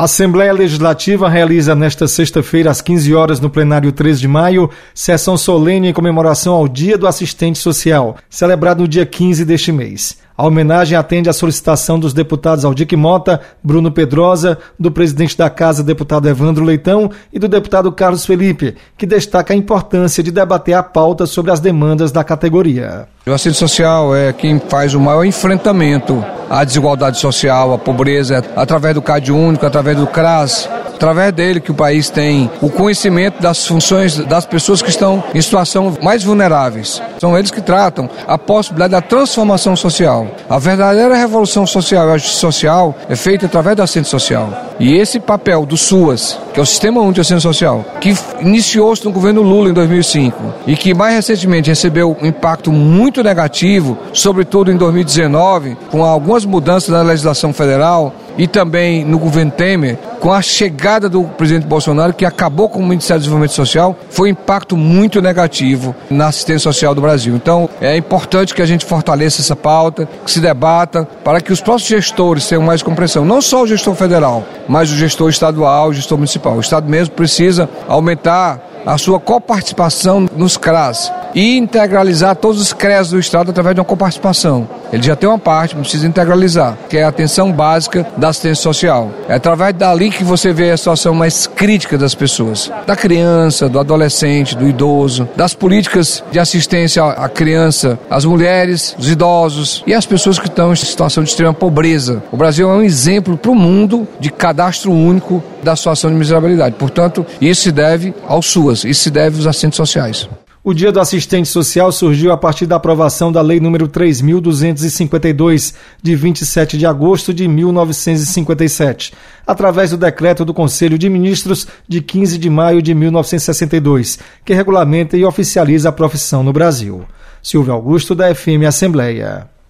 A Assembleia Legislativa realiza nesta sexta-feira, às 15 horas, no plenário 3 de maio, sessão solene em comemoração ao Dia do Assistente Social, celebrado no dia 15 deste mês. A homenagem atende à solicitação dos deputados Aldique Mota, Bruno Pedrosa, do presidente da Casa, deputado Evandro Leitão, e do deputado Carlos Felipe, que destaca a importância de debater a pauta sobre as demandas da categoria. O assistente social é quem faz o maior enfrentamento à desigualdade social, à pobreza, através do CAD único, através do CRAS. Através dele que o país tem o conhecimento das funções das pessoas que estão em situação mais vulneráveis. São eles que tratam a possibilidade da transformação social. A verdadeira revolução social e a justiça social é feita através do assistente social. E esse papel do SUAS, que é o Sistema Único de Assistência Social, que iniciou-se no governo Lula em 2005 e que mais recentemente recebeu um impacto muito negativo, sobretudo em 2019, com algumas mudanças na legislação federal e também no governo Temer, com a chegada do presidente Bolsonaro, que acabou com o Ministério do Desenvolvimento Social, foi um impacto muito negativo na assistência social do Brasil. Então, é importante que a gente fortaleça essa pauta, que se debata, para que os próximos gestores tenham mais compreensão. Não só o gestor federal, mas o gestor estadual, o gestor municipal. O Estado mesmo precisa aumentar a sua coparticipação nos CRAS e integralizar todos os CREAs do Estado através de uma coparticipação. Ele já tem uma parte, mas precisa integralizar, que é a atenção básica da assistência social. É através dali que você vê a situação mais crítica das pessoas, da criança, do adolescente, do idoso, das políticas de assistência à criança, às mulheres, os idosos e as pessoas que estão em situação de extrema pobreza. O Brasil é um exemplo para o mundo de cadastro único da situação de miserabilidade. Portanto, isso se deve ao SUAS, isso se deve aos assistentes sociais. O Dia do Assistente Social surgiu a partir da aprovação da Lei nº 3.252, de 27 de agosto de 1957, através do Decreto do Conselho de Ministros de 15 de maio de 1962, que regulamenta e oficializa a profissão no Brasil. Silvio Augusto, da FM Assembleia.